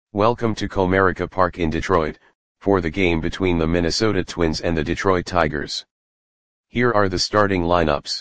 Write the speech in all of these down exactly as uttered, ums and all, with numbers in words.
Welcome to Comerica Park in Detroit, for the game between the Minnesota Twins and the Detroit Tigers. Here are the starting lineups.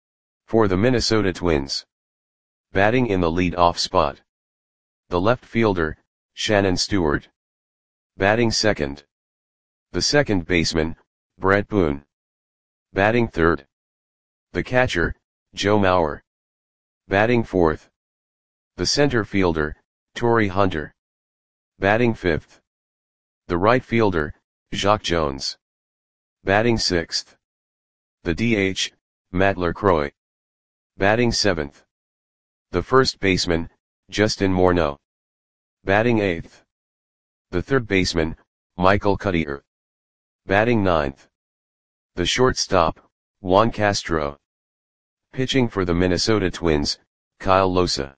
For the Minnesota Twins. Batting in the lead-off spot. The left fielder, Shannon Stewart. Batting second. The second baseman, Bret Boone. Batting third. The catcher, Joe Mauer. Batting fourth. The center fielder, Torii Hunter. Batting fifth. The right fielder, Jacque Jones. Batting sixth. The D H, Matt LaCroix. Batting seventh. The first baseman, Justin Morneau. Batting eighth. The third baseman, Michael Cuddyer. Batting ninth. The shortstop, Juan Castro. Pitching for the Minnesota Twins, Kyle Lohse.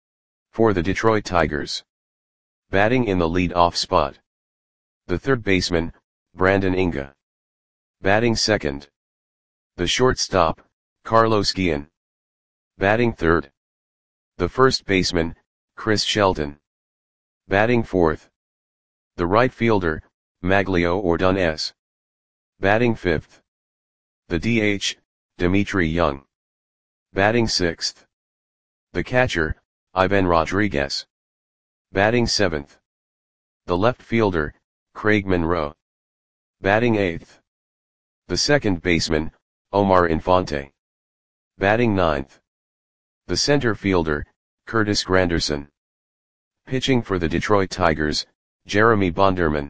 For the Detroit Tigers. Batting in the lead-off spot. The third baseman, Brandon Inge. Batting second. The shortstop, Carlos Guillen. Batting third. The first baseman, Chris Shelton. Batting fourth. The right fielder, Magglio Ordonez. Batting fifth. The D H, Dmitri Young. Batting sixth. The catcher, Ivan Rodriguez. Batting seventh. The left fielder, Craig Monroe. Batting eighth. The second baseman, Omar Infante. Batting ninth. The center fielder, Curtis Granderson. Pitching for the Detroit Tigers, Jeremy Bonderman.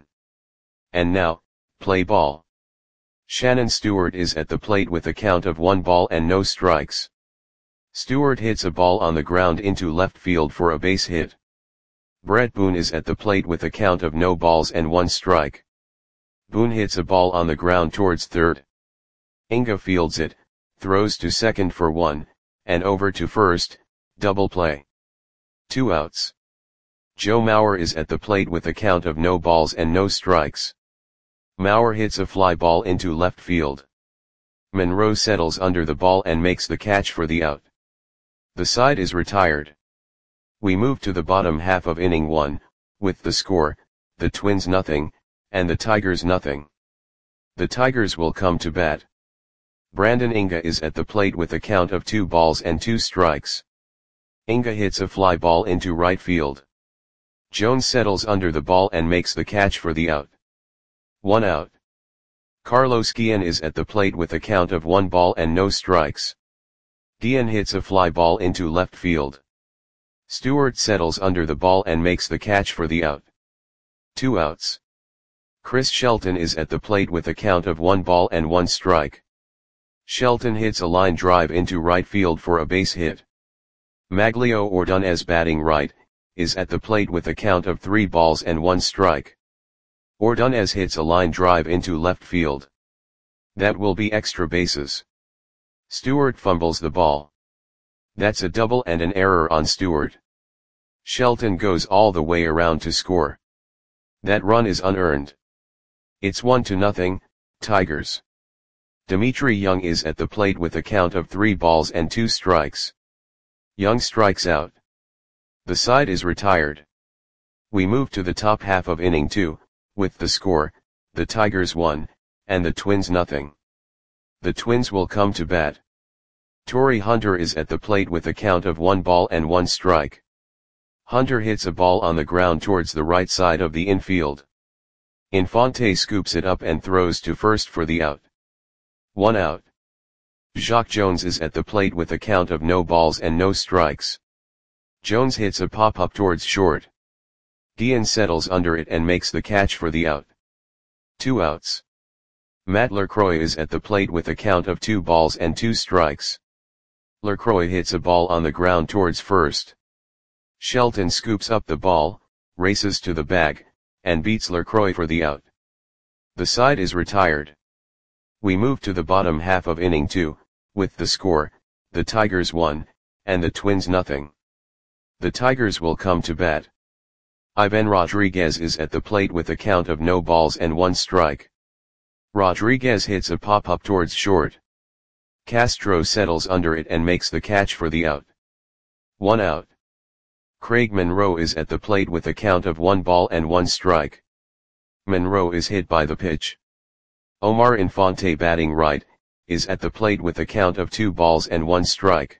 And now, play ball. Shannon Stewart is at the plate with a count of one ball and no strikes. Stewart hits a ball on the ground into left field for a base hit. Bret Boone is at the plate with a count of no balls and one strike. Boone hits a ball on the ground towards third. Inge fields it, throws to second for one, and over to first, double play. Two outs. Joe Mauer is at the plate with a count of no balls and no strikes. Mauer hits a fly ball into left field. Monroe settles under the ball and makes the catch for the out. The side is retired. We move to the bottom half of inning one, with the score, the Twins nothing, and the Tigers nothing. The Tigers will come to bat. Brandon Inge is at the plate with a count of two balls and two strikes. Inge hits a fly ball into right field. Jones settles under the ball and makes the catch for the out. One out. Carlos Guillen is at the plate with a count of one ball and no strikes. Guillen hits a fly ball into left field. Stewart settles under the ball and makes the catch for the out. Two outs. Chris Shelton is at the plate with a count of one ball and one strike. Shelton hits a line drive into right field for a base hit. Magglio Ordonez, batting right, is at the plate with a count of three balls and one strike. Ordonez hits a line drive into left field. That will be extra bases. Stewart fumbles the ball. That's a double and an error on Stewart. Shelton goes all the way around to score. That run is unearned. It's one to nothing, Tigers. Dmitri Young is at the plate with a count of three balls and two strikes. Young strikes out. The side is retired. We move to the top half of inning two, with the score, the Tigers one, and the Twins nothing. The Twins will come to bat. Torii Hunter is at the plate with a count of one ball and one strike. Hunter hits a ball on the ground towards the right side of the infield. Infante scoops it up and throws to first for the out. One out. Jacque Jones is at the plate with a count of no balls and no strikes. Jones hits a pop-up towards short. Guillen settles under it and makes the catch for the out. Two outs. Matt LaCroix is at the plate with a count of two balls and two strikes. LaCroix hits a ball on the ground towards first. Shelton scoops up the ball, races to the bag, and beats LaCroix for the out. The side is retired. We move to the bottom half of inning two, with the score, the Tigers one, and the Twins nothing. The Tigers will come to bat. Ivan Rodriguez is at the plate with a count of no balls and one strike. Rodriguez hits a pop-up towards short. Castro settles under it and makes the catch for the out. One out. Craig Monroe is at the plate with a count of one ball and one strike. Monroe is hit by the pitch. Omar Infante, batting right, is at the plate with a count of two balls and one strike.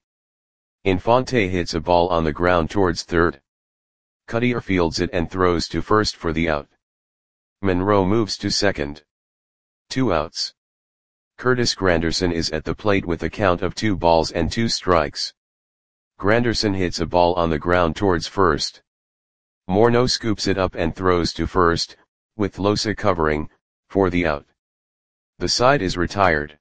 Infante hits a ball on the ground towards third. Cutter fields it and throws to first for the out. Monroe moves to second. Two outs. Curtis Granderson is at the plate with a count of two balls and two strikes. Granderson hits a ball on the ground towards first. Morneau scoops it up and throws to first, with Losa covering, for the out. The side is retired.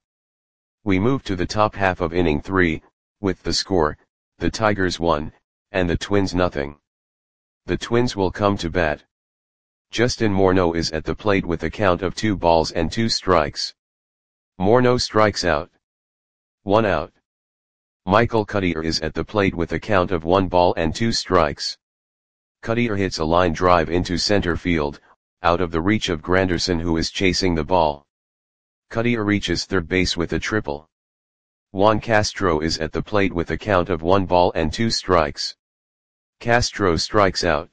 We move to the top half of inning three, with the score, the Tigers one, and the Twins nothing. The Twins will come to bat. Justin Morneau is at the plate with a count of two balls and two strikes. Morneau strikes out. One out. Michael Cutter is at the plate with a count of one ball and two strikes. Cutter hits a line drive into center field, out of the reach of Granderson, who is chasing the ball. Cutter reaches third base with a triple. Juan Castro is at the plate with a count of one ball and two strikes. Castro strikes out.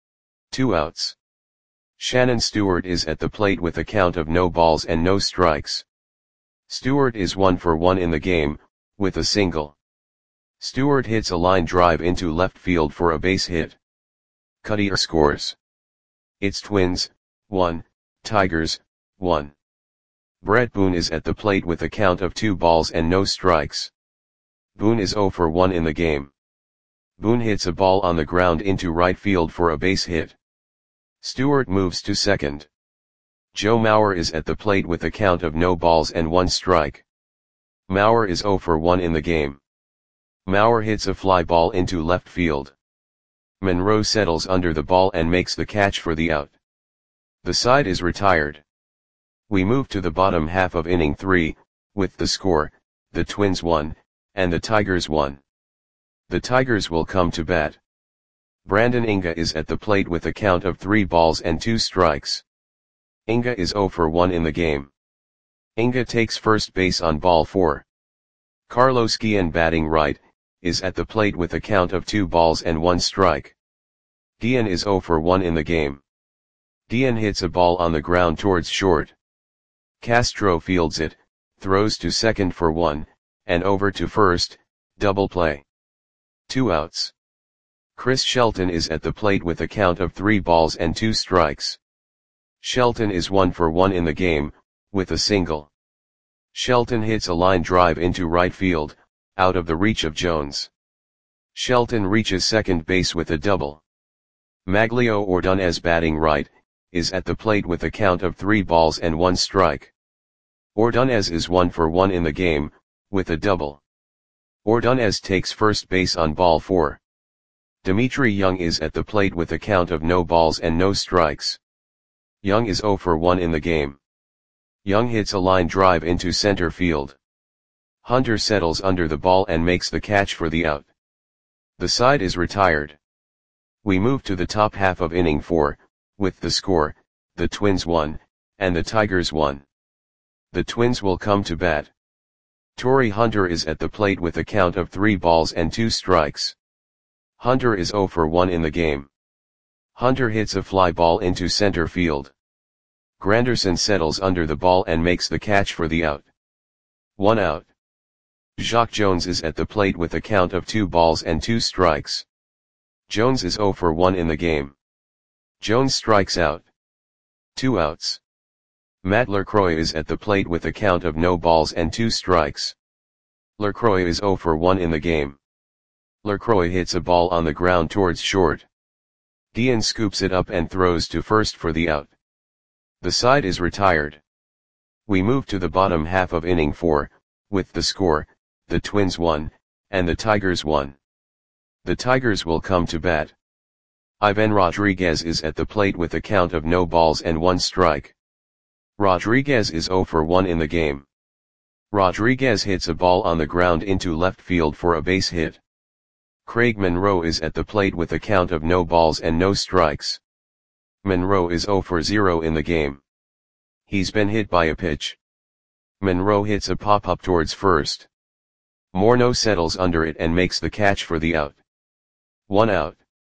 Two outs. Shannon Stewart is at the plate with a count of no balls and no strikes. Stewart is one for one in the game, with a single. Stewart hits a line drive into left field for a base hit. Cutter scores. It's Twins, one, Tigers, one. Brett Boone is at the plate with a count of two balls and no strikes. Boone is zero for one in the game. Boone hits a ball on the ground into right field for a base hit. Stewart moves to second. Joe Mauer is at the plate with a count of no balls and one strike. Mauer is zero for one in the game. Mauer hits a fly ball into left field. Monroe settles under the ball and makes the catch for the out. The side is retired. We move to the bottom half of inning three, with the score, the Twins one, and the Tigers one. The Tigers will come to bat. Brandon Inga is at the plate with a count of three balls and two strikes. Inga is zero for one in the game. Inga takes first base on ball four. Carlos Guillen, batting right, is at the plate with a count of two balls and one strike. Guillen is zero for one in the game. Guillen hits a ball on the ground towards short. Castro fields it, throws to second for one, and over to first, double play. Two outs. Chris Shelton is at the plate with a count of three balls and two strikes. Shelton is one for one in the game, with a single. Shelton hits a line drive into right field, out of the reach of Jones. Shelton reaches second base with a double. Maglio Ordonez, batting right, is at the plate with a count of three balls and one strike. Ordonez is one for one in the game, with a double. Ordonez takes first base on ball four. Dimitri Young is at the plate with a count of no balls and no strikes. Young is zero for one in the game. Young hits a line drive into center field. Hunter settles under the ball and makes the catch for the out. The side is retired. We move to the top half of inning four, with the score, the Twins one, and the Tigers one. The Twins will come to bat. Torrey Hunter is at the plate with a count of three balls and two strikes. Hunter is zero for one in the game. Hunter hits a fly ball into center field. Granderson settles under the ball and makes the catch for the out. One out. Jacque Jones is at the plate with a count of two balls and two strikes. Jones is zero for one in the game. Jones strikes out. Two outs. Matt LaCroix is at the plate with a count of no balls and two strikes. LaCroix is zero for one in the game. LaCroix hits a ball on the ground towards short. Guillen scoops it up and throws to first for the out. The side is retired. We move to the bottom half of inning four, with the score, the Twins one, and the Tigers one. The Tigers will come to bat. Ivan Rodriguez is at the plate with a count of no balls and one strike. Rodriguez is zero for one in the game. Rodriguez hits a ball on the ground into left field for a base hit. Craig Monroe is at the plate with a count of no balls and no strikes. Monroe is zero for zero in the game. He's been hit by a pitch. Monroe hits a pop-up towards first. Morneau settles under it and makes the catch for the out. One out.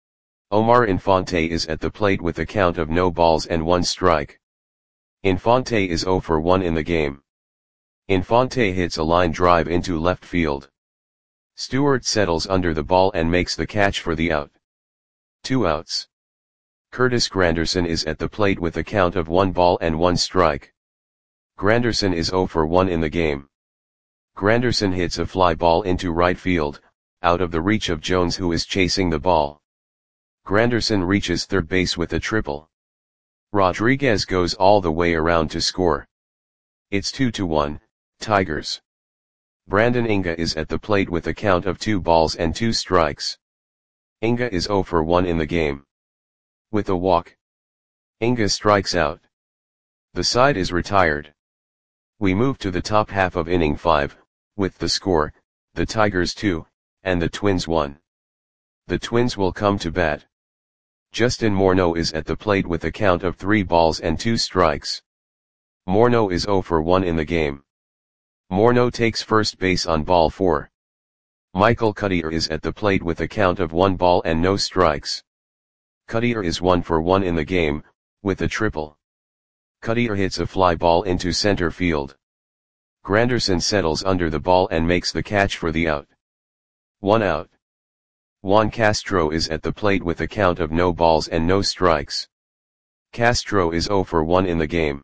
Omar Infante is at the plate with a count of no balls and one strike. Infante is zero for one in the game. Infante hits a line drive into left field. Stewart settles under the ball and makes the catch for the out. Two outs. Curtis Granderson is at the plate with a count of one ball and one strike. Granderson is zero for one in the game. Granderson hits a fly ball into right field, out of the reach of Jones, who is chasing the ball. Granderson reaches third base with a triple. Rodriguez goes all the way around to score. It's two to one, Tigers. Brandon Inga is at the plate with a count of two balls and two strikes. Inga is zero for one in the game. With a walk, Inga strikes out. The side is retired. We move to the top half of inning five, with the score, the Tigers two, and the Twins one. The Twins will come to bat. Justin Morneau is at the plate with a count of three balls and two strikes. Morneau is zero for one in the game. Morneau takes first base on ball four. Michael Cuddyer is at the plate with a count of one ball and no strikes. Cuddyer is one for one in the game, with a triple. Cuddyer hits a fly ball into center field. Granderson settles under the ball and makes the catch for the out. One out. Juan Castro is at the plate with a count of no balls and no strikes. Castro is zero for one in the game.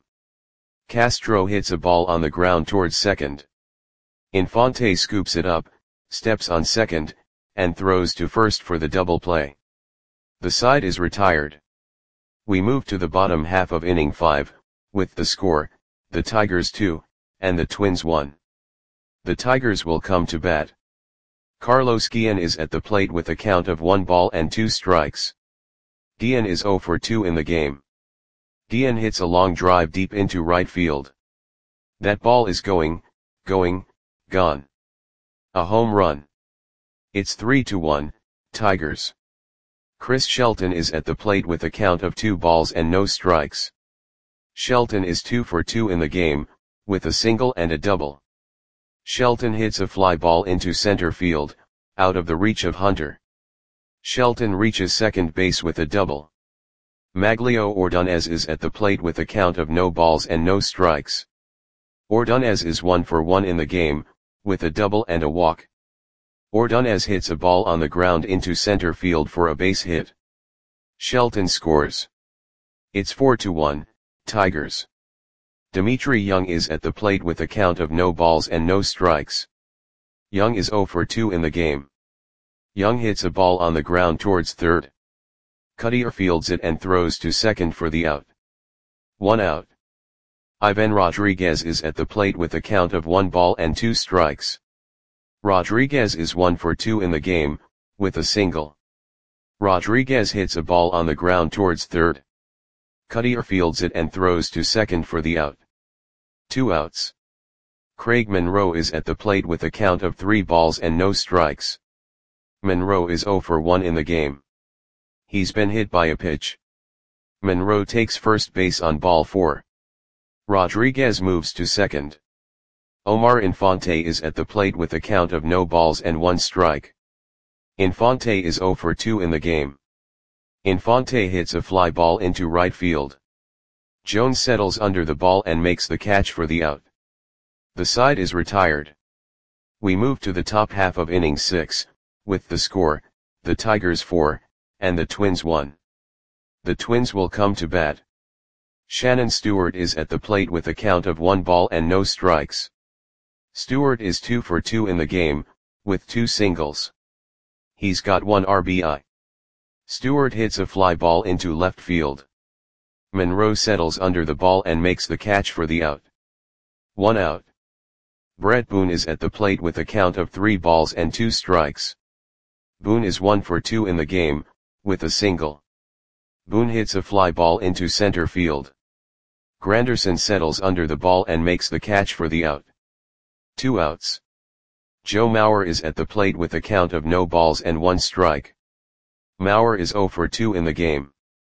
Castro hits a ball on the ground towards second. Infante scoops it up, steps on second, and throws to first for the double play. The side is retired. We move to the bottom half of inning five, with the score, the Tigers two, and the Twins one. The Tigers will come to bat. Carlos Guillen is at the plate with a count of one ball and two strikes. Guillen is zero for two in the game. Guillen hits a long drive deep into right field. That ball is going, going, gone. A home run. It's three to one, Tigers. Chris Shelton is at the plate with a count of two balls and no strikes. Shelton is two for two in the game, with a single and a double. Shelton hits a fly ball into center field, out of the reach of Hunter. Shelton reaches second base with a double. Maglio Ordonez is at the plate with a count of no balls and no strikes. Ordonez is one for one in the game, with a double and a walk. Ordonez hits a ball on the ground into center field for a base hit. Shelton scores. It's four to one, Tigers. Dimitri Young is at the plate with a count of no balls and no strikes. Young is zero for two in the game. Young hits a ball on the ground towards third. Cuddyer fields it and throws to second for the out. One out. Ivan Rodriguez is at the plate with a count of one ball and two strikes. Rodriguez is one for two in the game, with a single. Rodriguez hits a ball on the ground towards third. Cuddyer fields it and throws to second for the out. Two outs. Craig Monroe is at the plate with a count of three balls and no strikes. Monroe is zero for one in the game. He's been hit by a pitch. Monroe takes first base on ball four. Rodriguez moves to second. Omar Infante is at the plate with a count of no balls and one strike. Infante is zero for two in the game. Infante hits a fly ball into right field. Jones settles under the ball and makes the catch for the out. The side is retired. We move to the top half of inning six, with the score, the Tigers four, and the Twins one. The Twins will come to bat. Shannon Stewart is at the plate with a count of one ball and no strikes. Stewart is two for two in the game, with two singles. He's got one R B I. Stewart hits a fly ball into left field. Monroe settles under the ball and makes the catch for the out. One out. Brett Boone is at the plate with a count of three balls and two strikes. Boone is one for two in the game, with a single. Boone hits a fly ball into center field. Granderson settles under the ball and makes the catch for the out. Two outs. Joe Mauer is at the plate with a count of no balls and one strike. Mauer is zero for two in the game.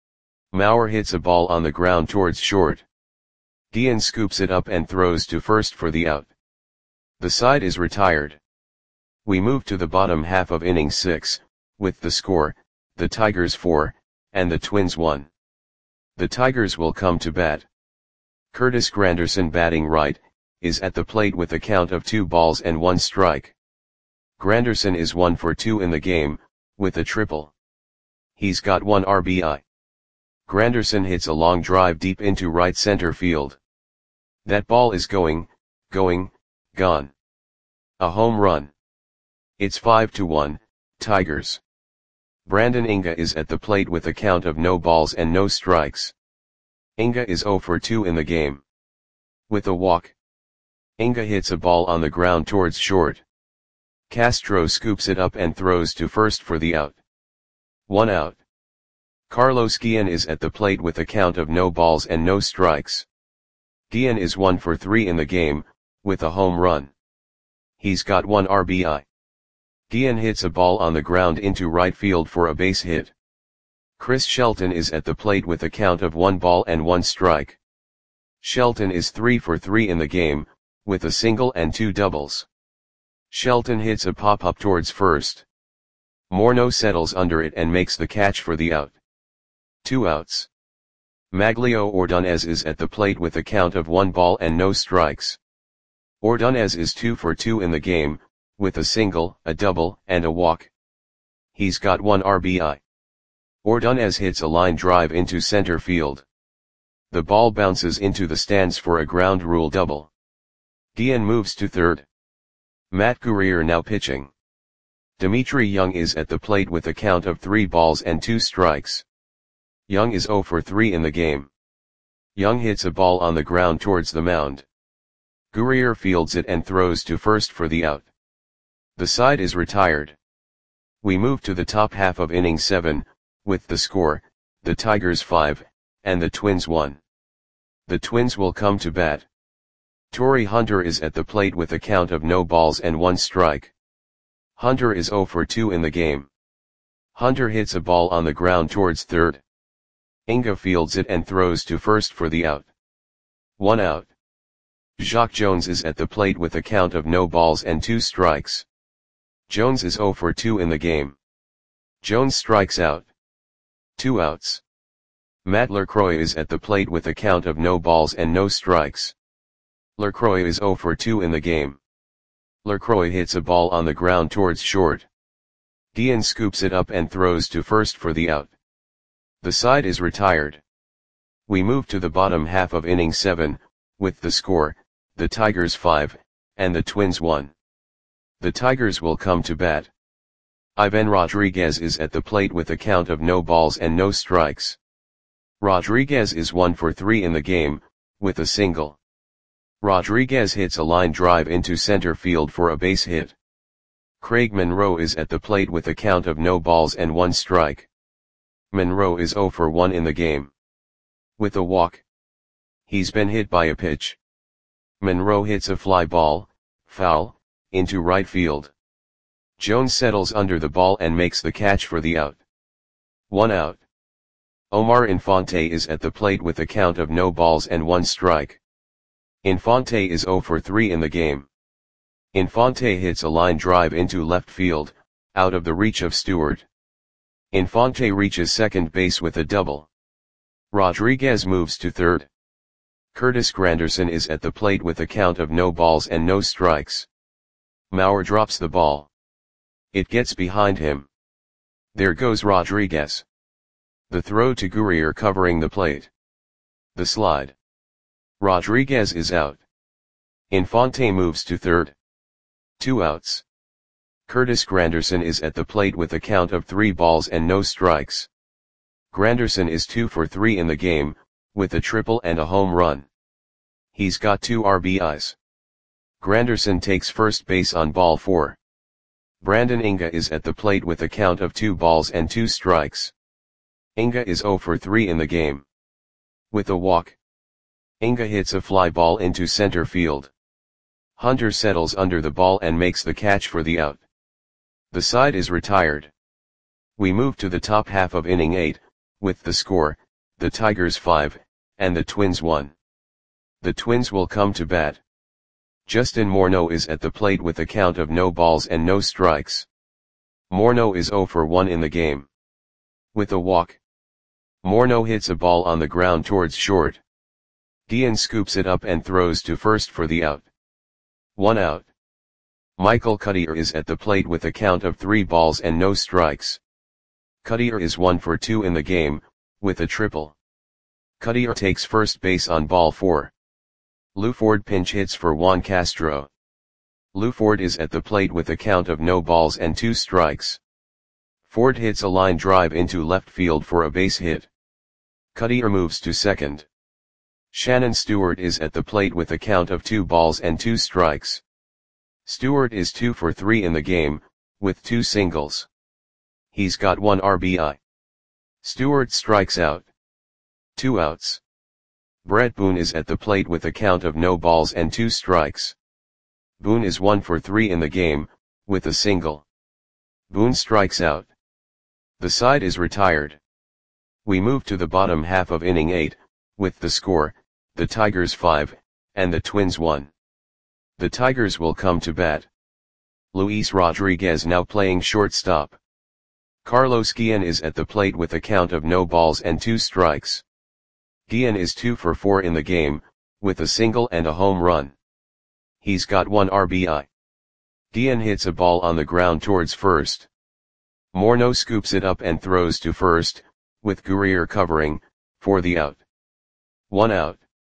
Mauer hits a ball on the ground towards short. Guillen scoops it up and throws to first for the out. The side is retired. We move to the bottom half of inning six, with the score, the Tigers four, and the Twins one. The Tigers will come to bat. Curtis Granderson, batting right, is at the plate with a count of two balls and one strike. Granderson is one for two in the game, with a triple. He's got one R B I. Granderson hits a long drive deep into right center field. That ball is going, going, gone. A home run. It's five to one, Tigers. Brandon Inga is at the plate with a count of no balls and no strikes. Inga is zero for two in the game. With a walk. Inga hits a ball on the ground towards short. Castro scoops it up and throws to first for the out. One out. Carlos Guillen is at the plate with a count of no balls and no strikes. Guillen is one for three in the game, with a home run. He's got one R B I. Guillen hits a ball on the ground into right field for a base hit. Chris Shelton is at the plate with a count of one ball and one strike. Shelton is three for three in the game, with a single and two doubles. Shelton hits a pop-up towards first. Morneau settles under it and makes the catch for the out. Two outs. Maglio Ordonez is at the plate with a count of one ball and no strikes. Ordonez is two for two in the game, with a single, a double, and a walk. He's got one R B I. Ordonez hits a line drive into center field. The ball bounces into the stands for a ground rule double. Guillen moves to third. Matt Guerrier now pitching. Dimitri Young is at the plate with a count of three balls and two strikes. Young is zero for three in the game. Young hits a ball on the ground towards the mound. Guerrier fields it and throws to first for the out. The side is retired. We move to the top half of inning seven, with the score, the Tigers five, and the Twins one. The Twins will come to bat. Torrey Hunter is at the plate with a count of no balls and one strike. Hunter is zero for two in the game. Hunter hits a ball on the ground towards third. Inga fields it and throws to first for the out. One out. Jacque Jones is at the plate with a count of no balls and two strikes. Jones is zero for two in the game. Jones strikes out. Two outs. Matt LaCroix is at the plate with a count of no balls and no strikes. LaCroix is zero for two in the game. LaCroix hits a ball on the ground towards short. Guillen scoops it up and throws to first for the out. The side is retired. We move to the bottom half of inning seven, with the score, the Tigers five, and the Twins one. The Tigers will come to bat. Ivan Rodriguez is at the plate with a count of no balls and no strikes. Rodriguez is one for three in the game, with a single. Rodriguez hits a line drive into center field for a base hit. Craig Monroe is at the plate with a count of no balls and one strike. Monroe is zero for one in the game. With a walk. He's been hit by a pitch. Monroe hits a fly ball, foul, into right field. Jones settles under the ball and makes the catch for the out. One out. Omar Infante is at the plate with a count of no balls and one strike. Infante is zero for three in the game. Infante hits a line drive into left field, out of the reach of Stewart. Infante reaches second base with a double. Rodriguez moves to third. Curtis Granderson is at the plate with a count of no balls and no strikes. Mauer drops the ball. It gets behind him. There goes Rodriguez. The throw to Guerrier covering the plate. The slide. Rodriguez is out. Infante moves to third. Two outs. Curtis Granderson is at the plate with a count of three balls and no strikes. Granderson is two for three in the game, with a triple and a home run. He's got two R B Is. Granderson takes first base on ball four. Brandon Inga is at the plate with a count of two balls and two strikes. Inga is zero for three in the game. With a walk. Inga hits a fly ball into center field. Hunter settles under the ball and makes the catch for the out. The side is retired. We move to the top half of inning eight, with the score, the Tigers five, and the Twins one. The Twins will come to bat. Justin Morneau is at the plate with a count of no balls and no strikes. Morneau is zero for one in the game. With a walk, Morneau hits a ball on the ground towards short. Guillen scoops it up and throws to first for the out. One out. Michael Cuddyer is at the plate with a count of three balls and no strikes. Cuddyer is one for two in the game, with a triple. Cuddyer takes first base on ball four. Lou Ford pinch hits for Juan Castro. Lou Ford is at the plate with a count of no balls and two strikes. Ford hits a line drive into left field for a base hit. Cuddyer moves to second. Shannon Stewart is at the plate with a count of two balls and two strikes. Stewart is two for three in the game, with two singles. He's got one R B I. Stewart strikes out. Two outs. Brett Boone is at the plate with a count of no balls and two strikes. Boone is one for three in the game, with a single. Boone strikes out. The side is retired. We move to the bottom half of inning eight, with the score, the Tigers five, and the Twins one. The Tigers will come to bat. Luis Rodriguez now playing shortstop. Carlos Guillen is at the plate with a count of no balls and two strikes. Guillen is two for four in the game, with a single and a home run. He's got one R B I. Guillen hits a ball on the ground towards first. Morneau scoops it up and throws to first, with Gurrier covering, for the out. One out.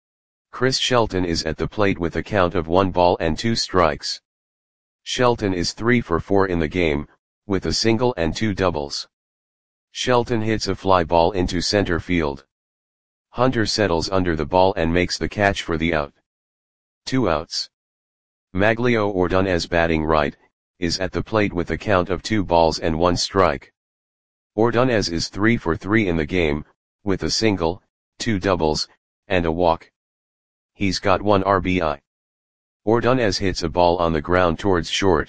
Chris Shelton is at the plate with a count of one ball and two strikes. Shelton is three for four in the game, with a single and two doubles. Shelton hits a fly ball into center field. Hunter settles under the ball and makes the catch for the out. Two outs. Maglio Ordonez, batting right, is at the plate with a count of two balls and one strike. Ordonez is three for three in the game, with a single, two doubles, and a walk. He's got one R B I. Ordonez hits a ball on the ground towards short.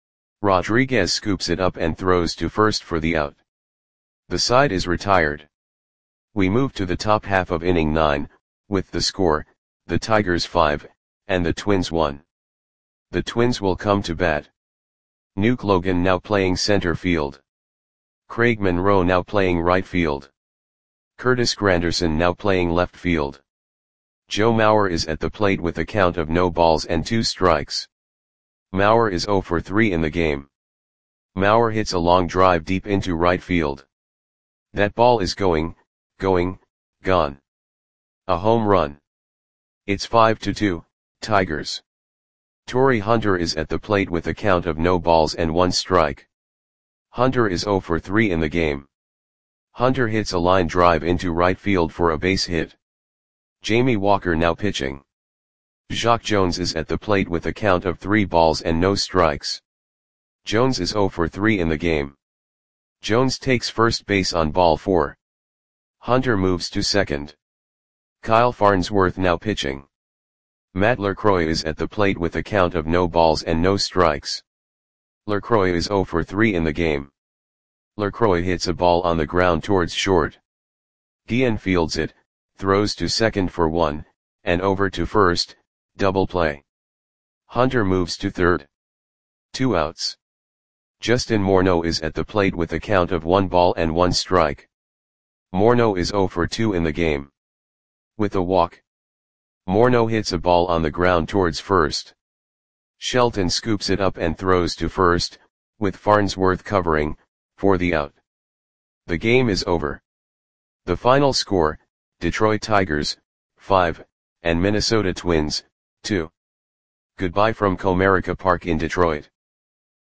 Rodriguez scoops it up and throws to first for the out. The side is retired. We move to the top half of inning nine, with the score, the Tigers five, and the Twins one. The Twins will come to bat. Nuke Logan now playing center field. Craig Monroe now playing right field. Curtis Granderson now playing left field. Joe Mauer is at the plate with a count of no balls and two strikes. Mauer is zero for three in the game. Mauer hits a long drive deep into right field. That ball is going, going, gone. A home run. It's five to two, Tigers. Torii Hunter is at the plate with a count of no balls and one strike. Hunter is zero for three in the game. Hunter hits a line drive into right field for a base hit. Jamie Walker now pitching. Jacque Jones is at the plate with a count of three balls and no strikes. Jones is zero for three in the game. Jones takes first base on ball four. Hunter moves to second. Kyle Farnsworth now pitching. Matt LaCroix is at the plate with a count of no balls and no strikes. LaCroix is zero for three in the game. LaCroix hits a ball on the ground towards short. Guillen fields it, throws to second for one, and over to first, double play. Hunter moves to third. Two outs. Justin Morneau is at the plate with a count of one ball and one strike. Morneau is zero for two in the game. With a walk, Morneau hits a ball on the ground towards first. Shelton scoops it up and throws to first, with Farnsworth covering, for the out. The game is over. The final score, Detroit Tigers, five, and Minnesota Twins, two. Goodbye from Comerica Park in Detroit.